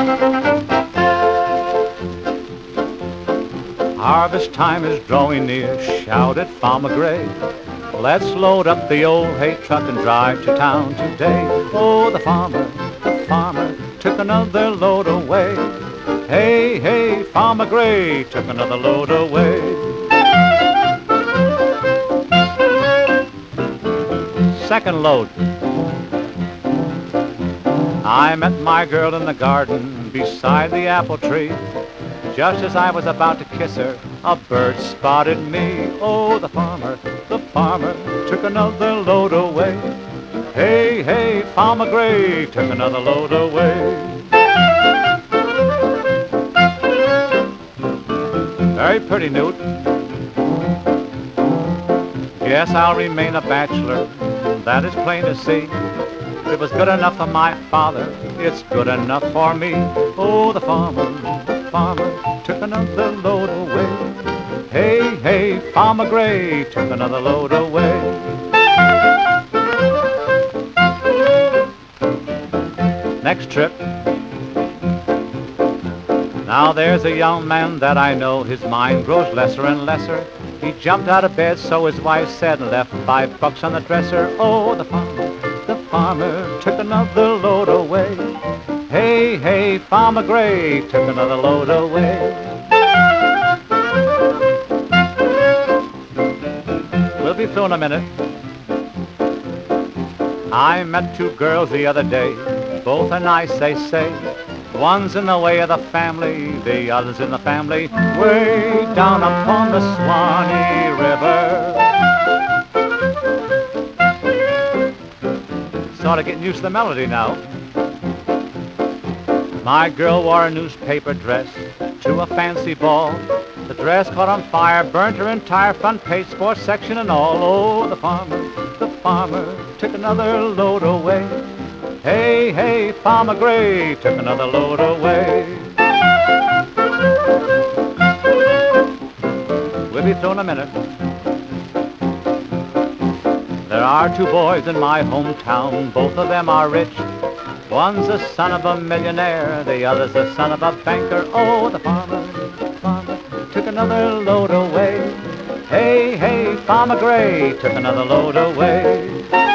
Harvest time is drawing near, shouted Farmer Gray. Let's load up the old hay truck and drive to town today. Oh, the farmer took another load away. Hey, hey, Farmer Gray took another load away. Second load. I met my girl in the garden beside the apple tree. Just as I was about to kiss her, a bird spotted me. Oh, the farmer took another load away. Hey, hey, Farmer Gray took another load away. Very pretty, Newt. Yes, I'll remain a bachelor, that is plain to see. It was good enough for my father, it's good enough for me. Oh, the farmer took another load away. Hey, hey, Farmer Gray took another load away. Next trip. Now there's a young man that I know, his mind grows lesser and lesser. He jumped out of bed, so his wife said, and left $5 on the dresser. Oh, the farmer took another load away. Hey, hey, Farmer Gray took another load away. We'll be through in a minute. I met two girls the other day. Both are nice, they say. One's in the way of the family, the other's in the family way down upon the Swanee River. Sort of getting used to the melody now. My girl wore a newspaper dress to a fancy ball. The dress caught on fire, burnt her entire front page, sports section and all. Oh, the farmer took another load away. Hey, hey, Farmer Gray took another load away. We'll be through in a minute. There are two boys in my hometown, both of them are rich. One's the son of a millionaire, the other's the son of a banker. Oh, the farmer took another load away. Hey, hey, Farmer Gray took another load away.